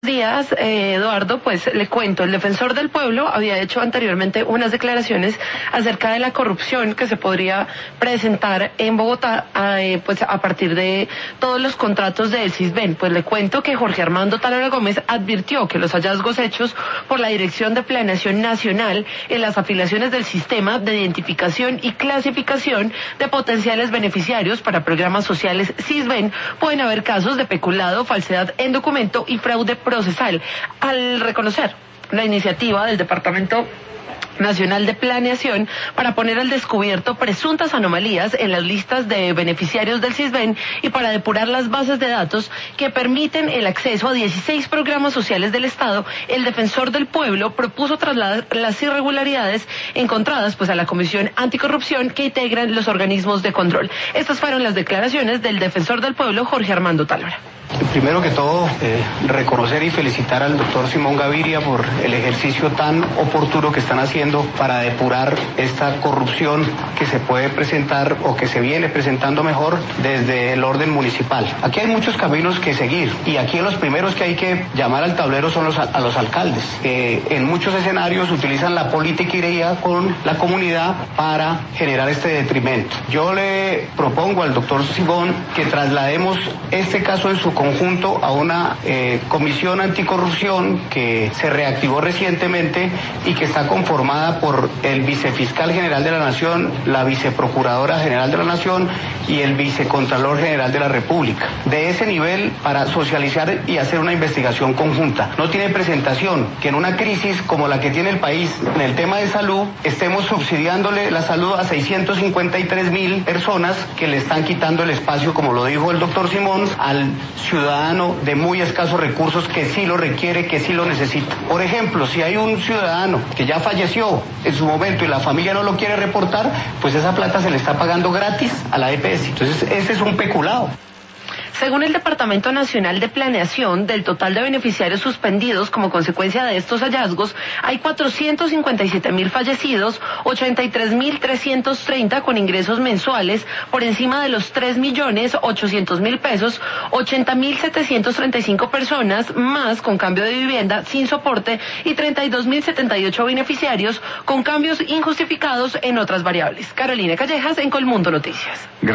días, Eduardo, pues le cuento, el defensor del pueblo había hecho anteriormente unas declaraciones acerca de la corrupción que se podría presentar en Bogotá, pues a partir de todos los contratos del Sisbén. Pues le cuento que Jorge Armando Talora Gómez advirtió que los hallazgos hechos por la Dirección de Planeación Nacional en las afiliaciones del sistema de identificación y clasificación de potenciales beneficiarios para programas sociales Sisbén pueden haber casos de peculado, falsedad en documento y fraude procesal. Al reconocer la iniciativa del Departamento Nacional de Planeación para poner al descubierto presuntas anomalías en las listas de beneficiarios del Sisbén y para depurar las bases de datos que permiten el acceso a 16 programas sociales del Estado, el defensor del pueblo propuso trasladar las irregularidades encontradas pues a la Comisión Anticorrupción que integran los organismos de control. Estas fueron las declaraciones del defensor del pueblo, Jorge Armando Talora. Primero que todo, reconocer y felicitar al doctor Simón Gaviria por el ejercicio tan oportuno que están haciendo para depurar esta corrupción que se puede presentar o que se viene presentando mejor desde el orden municipal. Aquí hay muchos caminos que seguir y aquí los primeros que hay que llamar al tablero son a los alcaldes. En muchos escenarios utilizan la politiquería con la comunidad para generar este detrimento. Yo le propongo al doctor Simón que traslademos este caso en su conjunto a una comisión anticorrupción que se reactivó recientemente y que está conformada por el vicefiscal general de la Nación, la viceprocuradora general de la Nación y el vicecontralor general de la República. De ese nivel para socializar y hacer una investigación conjunta. No tiene presentación que en una crisis como la que tiene el país en el tema de salud estemos subsidiándole la salud a 653.000 personas que le están quitando el espacio, como lo dijo el doctor Simón, al ciudadano de muy escasos recursos que sí lo requiere, que sí lo necesita. Por ejemplo, si hay un ciudadano que ya falleció en su momento y la familia no lo quiere reportar, pues esa plata se le está pagando gratis a la EPS. Entonces, ese es un peculado. Según el Departamento Nacional de Planeación, del total de beneficiarios suspendidos como consecuencia de estos hallazgos, hay 457.000 fallecidos, 83.330 con ingresos mensuales por encima de los 3.800.000 pesos, 80.735 personas más con cambio de vivienda sin soporte y 32.078 beneficiarios con cambios injustificados en otras variables. Carolina Callejas, en Colmundo Noticias.